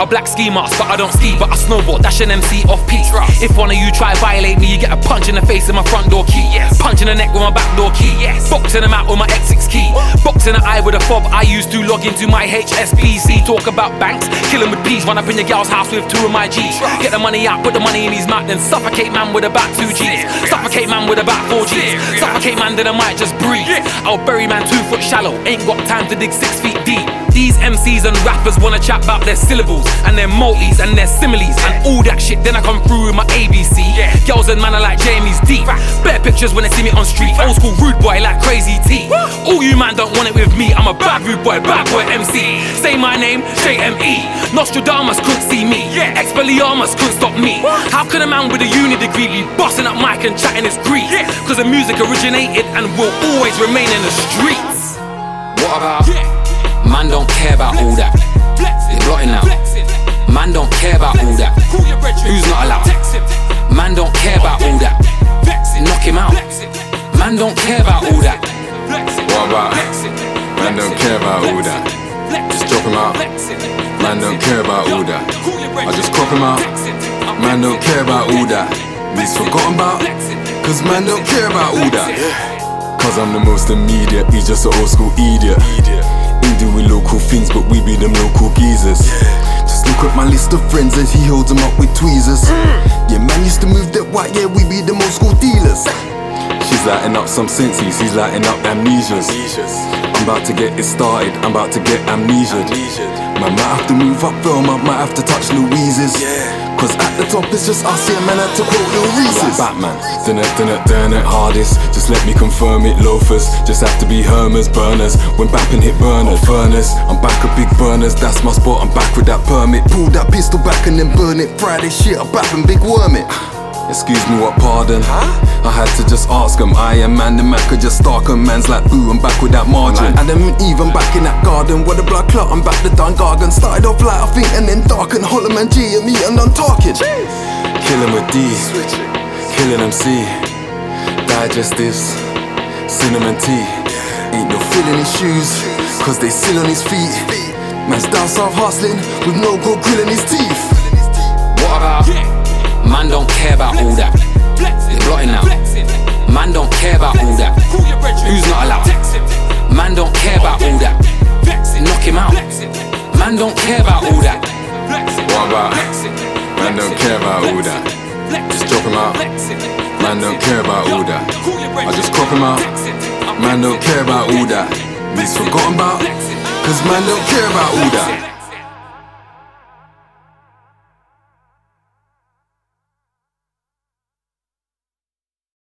black ski mask, but I don't ski, but I snowboard, dash an MC off peak. If one of you try violate me, you get a punch in the face with my front door key. Punch in the neck with my back door key. Boxing them out with my X6 key. Boxing the eye with a fob I used to log into my HSBC. Talk about banks, kill him with peas. Run up in your girl's house with 2 of my G's. Get the money out, put the money in his mouth, then suffocate man with about 2 G's. Suffocate man with about 4 G's. Suffocate man, then I might just breathe. I'll bury man 2 foot shallow, ain't got time to dig 6 feet deep. These MCs and rappers wanna chat about their syllables and their multis and their similes and all that shit. Then I come through with my ABC. Girls and man are like Jamie's deep. Better pictures when they see me on street. Old school rude boy like Crazy T. All you man don't want it with me. I'm a bad rude boy MC. Say my name, JME. Nostradamus couldn't see me. Expelliarmus couldn't stop me. How can a man with a uni degree be busting up mic and chatting his grease? Cause the music originated and will always remain in the streets. What about? Man don't care about all that. They're blotting out. Man don't care about all that. Who's not allowed? Man don't care about all that. Knock him out. Man don't care about all that. What about? Man don't care about all that. Just drop him out. Man don't care about all that. I just crop him out. Man don't care about all that. He's forgotten about. Cause man don't care about all that. Cause I'm the most immediate, he's just an old school idiot. He doing local things, but we be them local geezers. Just look at my list of friends and he holds them up with tweezers. Yeah, man used to move that white, yeah, we be them old school dealers. She's lighting up some senses, he's lighting up amnesias. I'm about to get it started, I'm about to get amnesia. Man might have to move up film, I might have to touch Louise's. Cause at the top it's just us, yeah, man, had to quote Lil Reese's. Like Batman, done it hardest. Just let me confirm it, loafers. Just have to be Hermers, burners. When bapping hit burner, furnace. I'm back with big burners, that's my spot, I'm back with that permit. Pull that pistol back and then burn it. Friday shit, I'm back and big worm it. Excuse me, what pardon? I had to just ask him. I am man, the man could just stalk him. Man's like, ooh, I'm back with that margin. And then even back in that garden, with the blood clot, I'm back to Dungargan. Started off light, I think, and then dark and Hollow Man G and me and I'm talking. Killing with D, killing MC, digestives, cinnamon tea. Ain't no feeling his shoes, cause they still on his feet. Man's down south hustling, with no gold grill in his teeth. What about? Man don't care about all that. They're blotting out. Man don't care about all that. Who's not allowed? Man don't care about all that. Knock him out. Man don't care about all that. What about? Man don't care about all that. Just drop him out. Man don't care about all that. I just crop him out. Man don't care about all that. He's forgotten about. Cause man don't care about all that.